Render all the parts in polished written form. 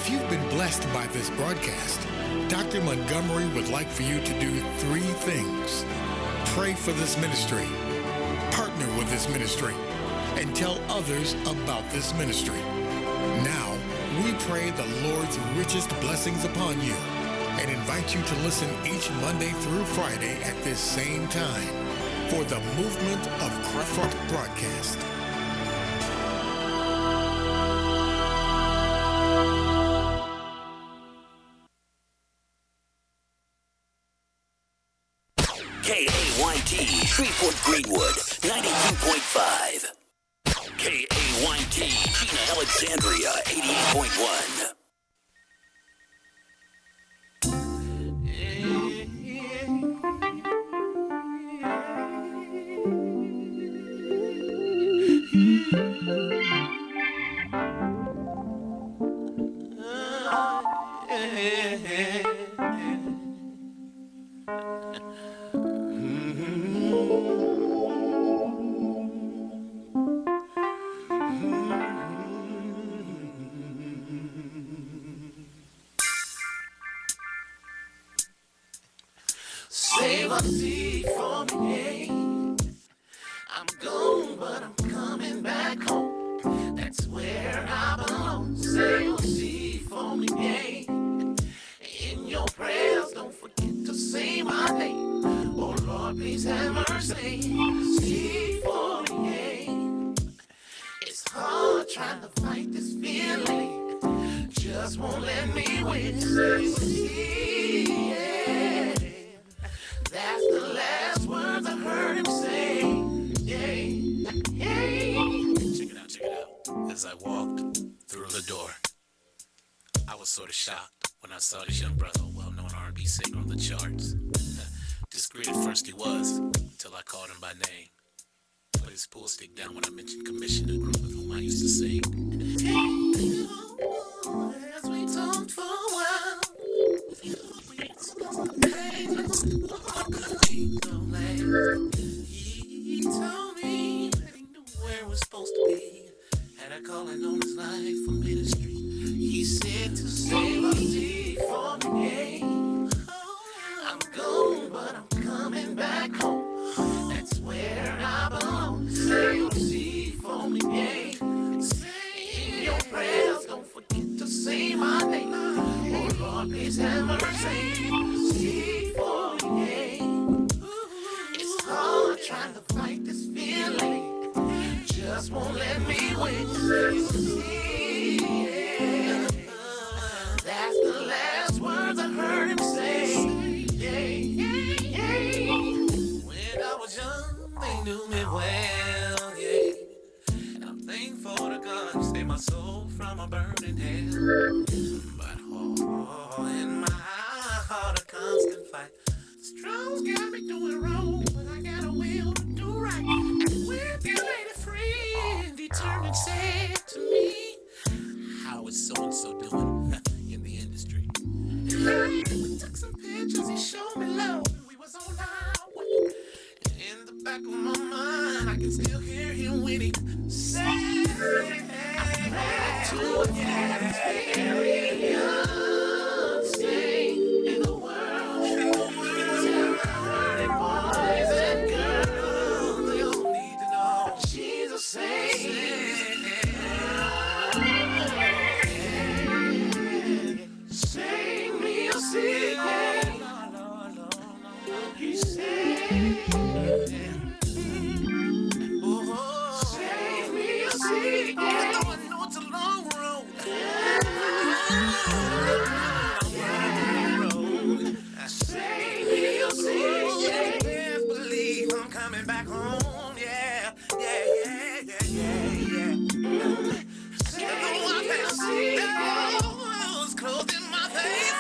If you've been blessed by this broadcast, Dr. Montgomery would like for you to do three things. Pray for this ministry, partner with this ministry, and tell others about this ministry. Now, we pray the Lord's richest blessings upon you and invite you to listen each Monday through Friday at this same time for the Movement of Crawford broadcast. KAYT, Shreveport Greenwood, 92.5. KAYT, Gina Alexandria, 88.1. Save a seat for me. I'm gone, but I'm coming back home. That's where I belong. Save a seat for me. In your prayers, don't forget to say my name. Oh Lord, please have mercy. Seat for me. It's hard trying to fight this feeling. Just won't let me win. Save a seat. That's the last words I heard him say. Yeah, yeah. Check it out. As I walked through the door, I was sort of shocked when I saw this young brother, a well-known R&B singer on the charts. Discreet at first he was, until I called him by name. Put his pool stick down when I mentioned Commission, a group with whom I used to sing. As we talked for a while, he told me that he knew where we're supposed to be. Had a calling on his life for ministry. He said to save a seat for me. I'm gone, but I'm coming back home. That's where I belong. Save a seat for me. In your prayers, don't forget to say my name. Oh Lord, please have mercy. Seat for me. It's hard trying to fight this feeling. Just won't let me win. Yeah. That's the last words I heard him say. Yeah. When I was young, they knew me well. Yeah. And I'm thankful to God who saved my soul from a burning hell. But in my heart, a constant fight. Strong's got me doing wrong, but I got a will to do right. And when you lady friend, determined said to me, How is so-and-so doing in the industry? we took some pictures, he showed me love, and we was on our way. And in the back of my mind, I can still hear him when he said, I'm back to a California, stay in the world. Boys and girls, they all need to know Jesus saves. Sing me a secret. He said, oh, sing me a secret. Although I know it's a long road. Sing me a secret. Best believe I'm coming back home. Yeah. Still though I can't see those closing my face.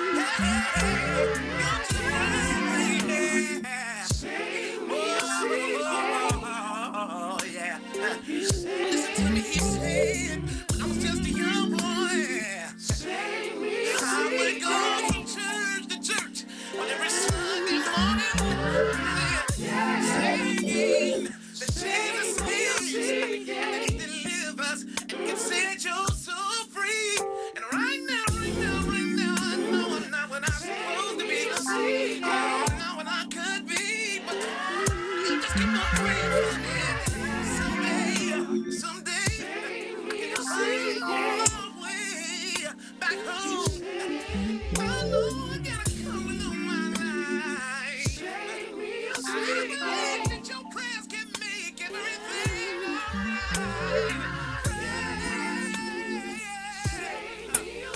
Sing me a secret. Oh, yeah. Listen to me, he said, when I was just a young boy. Sing me a secret. I would go from church to church on every Sunday morning. Singing that Jesus heals and that he delivers and can set your soul free. And right now,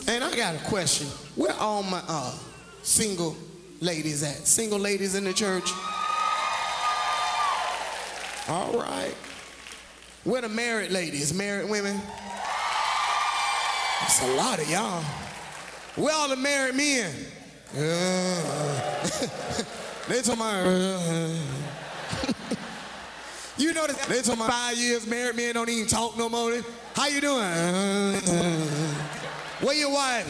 And I got a question. Where all my single ladies at? Single ladies in the church? All right. Where the married ladies? Married women? That's a lot of y'all. Where all the married men? They talking about, you know, they talking about 5 years married men don't even talk no more. How you doing? Where your wife?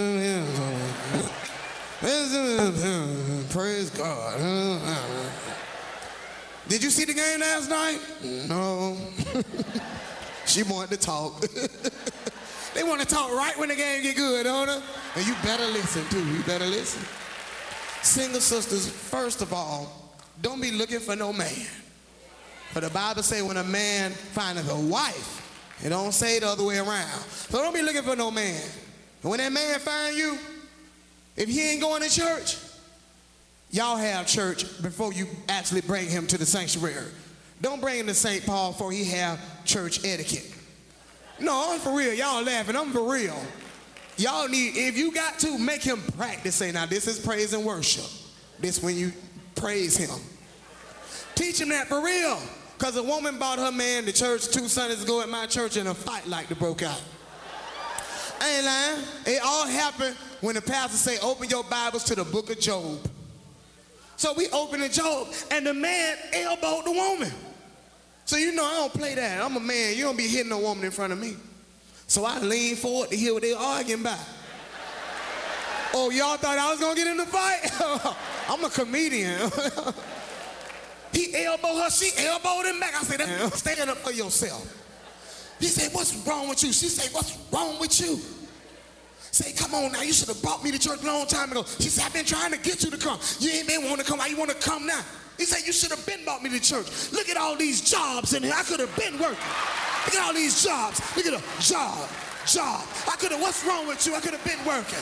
Praise God. Did you see the game last night? No. She wanted to talk. They want to talk right when the game get good, don't they? And you better listen too. You better listen. Single sisters, first of all, don't be looking for no man. For the Bible say when a man findeth a wife, it don't say the other way around. So don't be looking for no man. And when that man find you, if he ain't going to church, y'all have church before you actually bring him to the sanctuary. Don't bring him to St. Paul before he have church etiquette. No, I'm for real. Y'all laughing. I'm for real. Y'all need, if you got to, make him practice. Say, now this is praise and worship. This when you praise him. Teach him that for real. Because a woman brought her man to church 2 Sundays ago at my church and a fight like that broke out. I ain't lying. It all happened when the pastor say, open your Bibles to the book of Job. So we opened the Job and the man elbowed the woman. So you know I don't play that. I'm a man. You don't be hitting a woman in front of me. So I leaned forward to hear what they were arguing about. Oh, y'all thought I was going to get in the fight? I'm a comedian. He elbowed her. She elbowed him back. I said, stand up for yourself. He said, what's wrong with you? She said, what's wrong with you? Say, come on now. You should have brought me to church a long time ago. She said, I've been trying to get you to come. You ain't been wanting to come. Why you want to come now? He said, you should have been brought me to church. Look at all these jobs in here. I could have been working. Look at all these jobs. Look at a job. I could have, what's wrong with you? I could have been working.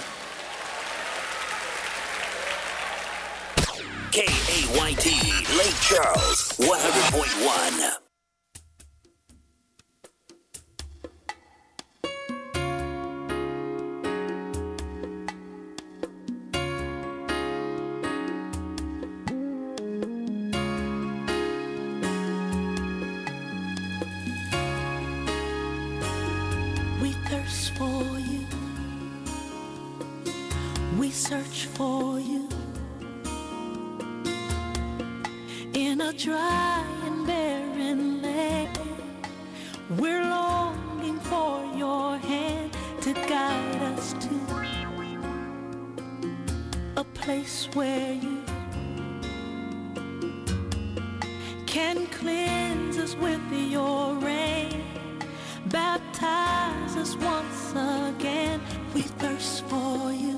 KAYT, Lake Charles, 100.1. Search for you in a dry and barren land. We're longing for your hand to guide us to a place where you can cleanse us with your rain, baptize us once again. We thirst for you.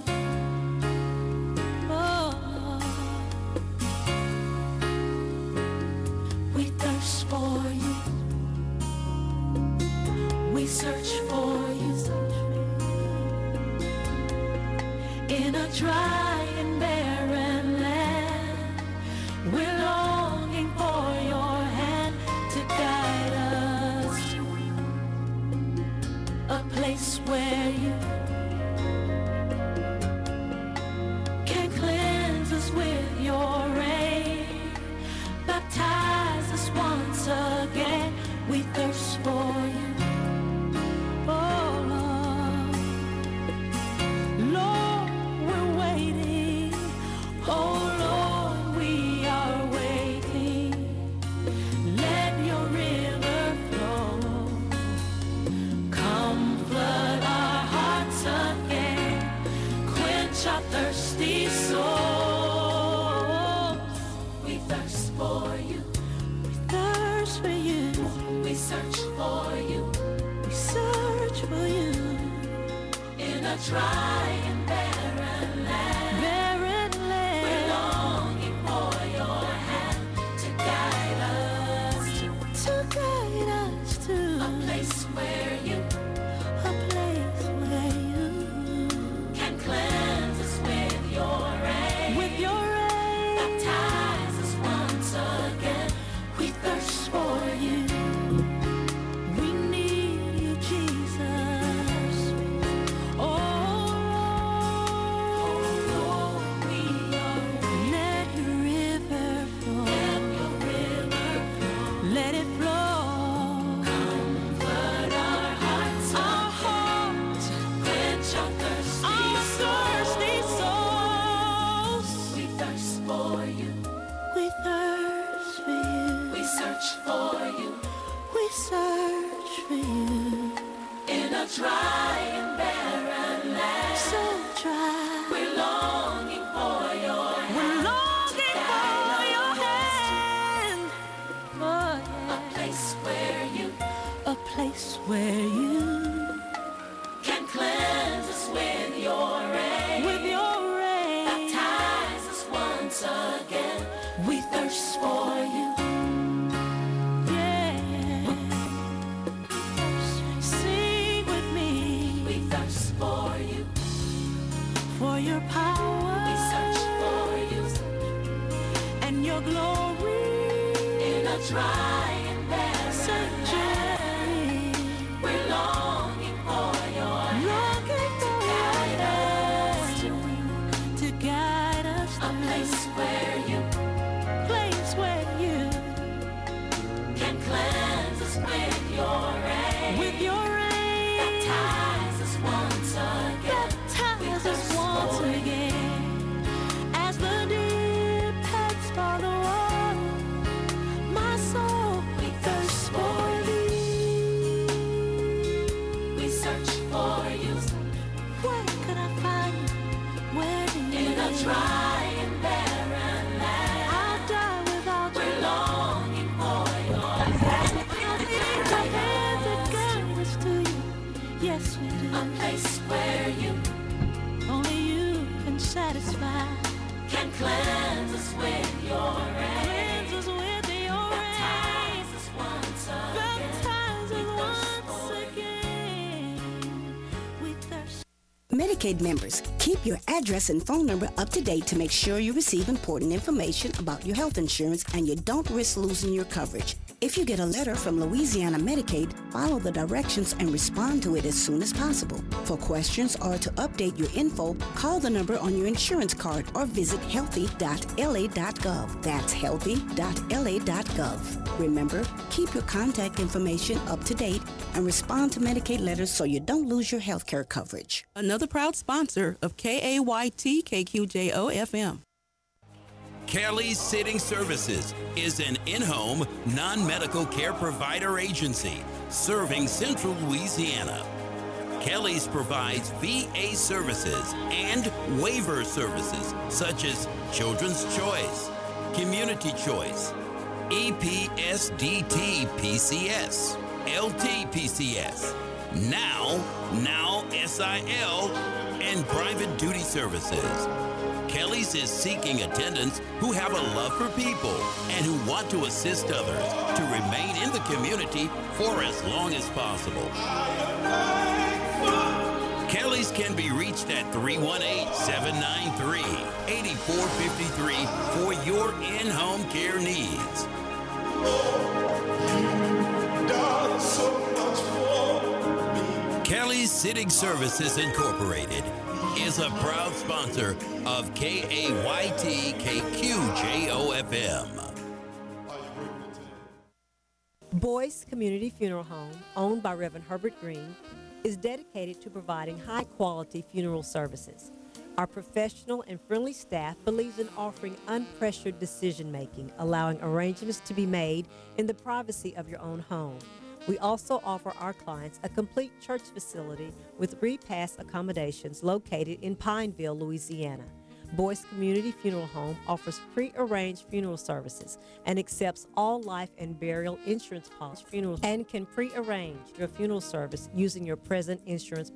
Search for you in a dry and barren land. We're longing for your hand to guide us, a place where you can cleanse us with your rain, baptize us once again. We thirst for you. Try and barren land. We're longing for your hand to guide us to a place where you can cleanse us with your rain, baptize us once again. We thirst for you. We need you, Jesus. Oh, try. We're longing for your hand. We're longing to for guide your us. hand. Oh, A yeah. place where you A place where you can cleanse us with your rain. with your rain. Baptize us once again. We thirst for you. Yeah. Sing with me We thirst for you. for your power We search for you and your glory. in a dry and barren Sanctuary. We're longing for your Longing for guide us you to guide us a through place where you place where you can cleanse us with your rain. with your rain. Baptize us once again. Baptize us once again as the deep pants for the water. My soul thirsts for thee. We search for you Where could I find you? Where do you in a live? dry and barren land. I'll die without you. We're longing for your I need your hand to guide us to you. Yes, we a do. place where you Only you can satisfy. can cleanse us with your rain. Cleanse us with your rain. Baptize us once again. Baptize We us thirst once for you. again. We thirst. Medicaid members, keep your address and phone number up to date to make sure you receive important information about your health insurance and you don't risk losing your coverage. If you get a letter from Louisiana Medicaid, follow the directions and respond to it as soon as possible. For questions or to update your info, call the number on your insurance card or visit healthy.la.gov. That's healthy.la.gov. Remember, keep your contact information up to date and respond to Medicaid letters so you don't lose your health care coverage. Another proud sponsor of KAYT KQJO FM. Kelly's Sitting Services is an in-home, non-medical care provider agency serving Central Louisiana. Kelly's provides VA services and waiver services such as Children's Choice, Community Choice, EPSDT PCS, LT-PCS, now SIL, and private duty services. Kelly's is seeking attendants who have a love for people and who want to assist others to remain in the community for as long as possible. Kelly's can be reached at 318-793-8453 for your in-home care needs. Kelly's Sitting Services Incorporated is a proud sponsor of KAYT KQJO FM. Boyce Community Funeral Home, owned by Reverend Herbert Green, is dedicated to providing high-quality funeral services. Our professional and friendly staff believes in offering unpressured decision-making, allowing arrangements to be made in the privacy of your own home. We also offer our clients a complete church facility with repast accommodations located in Pineville, Louisiana. Boyce Community Funeral Home offers pre-arranged funeral services and accepts all life and burial insurance policy funerals and can pre-arrange your funeral service using your present insurance